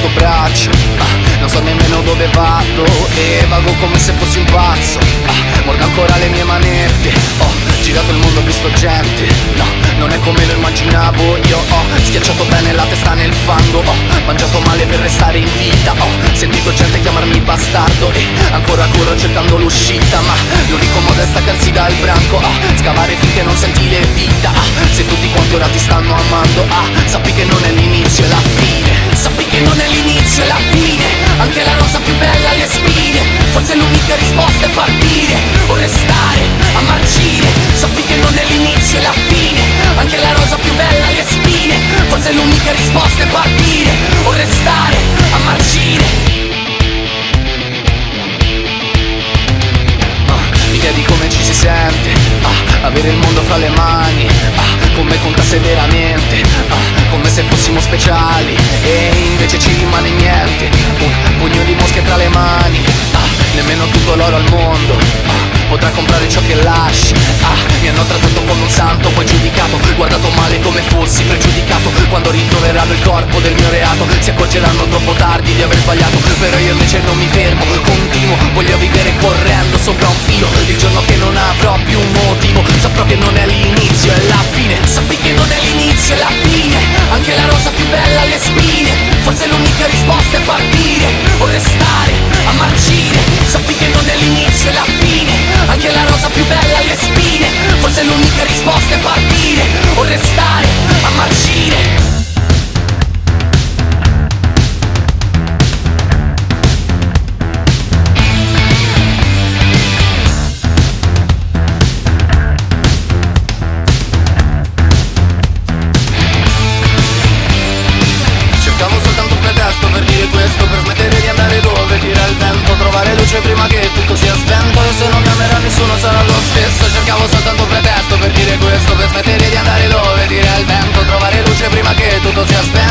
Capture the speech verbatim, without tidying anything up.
questo braccio, ah, non so nemmeno dove vado e vago come se fossi un pazzo, ah, mordo ancora le mie manette. Ho girato il mondo, ho visto gente, no, non è come lo immaginavo. Io ho schiacciato bene la testa nel fango, ho mangiato male per restare in vita, ho sentito gente chiamarmi bastardo e ancora corro cercando l'uscita, ma l'unico modo è staccarsi dal branco, ah, scavare finché non senti le dita, ah, se tutti quanti ora ti stanno amando, ah, sappi che non è l'inizio e la fine, sappi che non è l'inizio e la fine, anche la rosa più bella ha le spine, forse l'unica risposta è partire o restare a marcire, sappi che non è l'inizio e la fine, anche la rosa più bella ha le spine, forse l'unica risposta è partire o restare a marcire. L'idea di come ci si sente, ah, avere il mondo fra le mani, ah, come contasse veramente, ah, come se fossimo speciali e invece ci rimane niente, un pugno di mosche tra le mani, ah, nemmeno tutto l'oro al mondo, ah, potrà comprare ciò che lasci, ah, mi hanno trattato come un santo, poi giudicato, guardato male come fossi pregiudicato, quando ritroveranno il corpo del mio reato, si accorgeranno troppo tardi di aver sbagliato, però io invece non mi fermo, continuo, voglio vivere correndo sopra un filo, il giorno che non avrò più un motivo, saprò che non è l'inizio e la fine, sappi che non è l'inizio e la fine, anche la rosa più bella ha le spine, forse l'unica risposta è partire o restare a marcire, sappi che non è l'inizio e la fine, anche la rosa più bella ha le spine, forse l'unica risposta è partire o restare a marcire. Prima che tutto sia spento e se non mi amerà nessuno sarà lo stesso. Cercavo soltanto un pretesto per dire questo, per smettere di andare dove tira il vento, trovare luce prima che tutto sia spento.